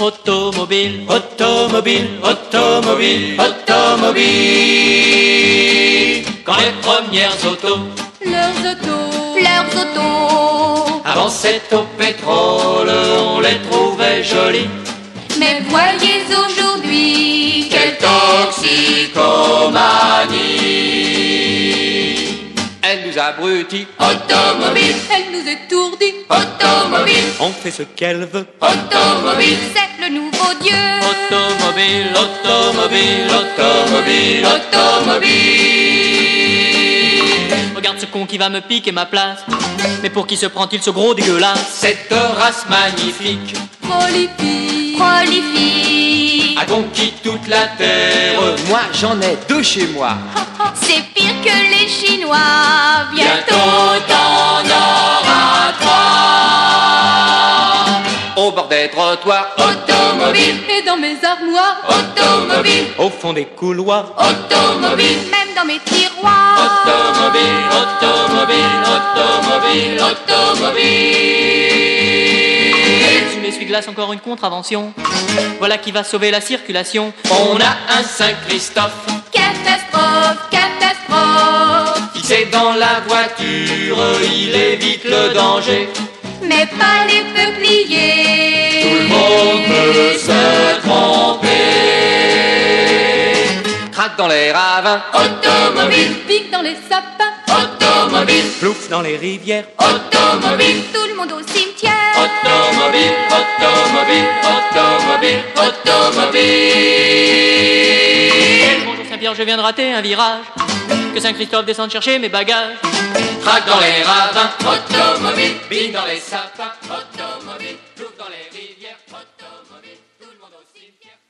Automobile, automobile, automobile, automobile. Quand les premières autos, leurs autos avançaient au pétrole, on les trouvait jolies. Mais voyez aujourd'hui Quelle toxicomanie! Elle nous abrutit. automobile, elle nous étourdit. Automobile, on fait ce qu'elle veut. Automobile, c'est le nouveau Dieu. Automobile, automobile, automobile, automobile. Regarde ce con qui va me piquer ma place. Mais pour qui se prend-il ce gros dégueulasse? Cette race magnifique, Prolifique, a conquis toute la terre. Moi j'en ai deux chez moi. c'est pire que les Chinois. Bientôt t'en auras trois. Au bord des trottoirs, automobile. Et dans mes armoires, Automobile, au fond des couloirs. Automobile, même dans mes tiroirs. automobile, automobile, automobile, automobile. Sous l'essuie-glace, encore une contravention. Voilà qui va sauver la circulation. On a un Saint-Christophe Catastrophe, catastrophe. qui sait dans la voiture, il évite le danger. Mais pas les peupliers. Tout le monde peut se tromper. Craque dans les ravins, automobile, Pique dans les sapins. automobile, plouf dans les rivières, automobile, Tout le monde au cimetière. automobile, automobile, automobile, automobile. Bonjour Saint-Pierre, je viens de rater un virage. Que Saint-Christophe descende chercher mes bagages. Craque dans les ravins, automobile, bille dans les sapins, automobile, plouf dans les rivières, automobile, tout le monde au cimetière.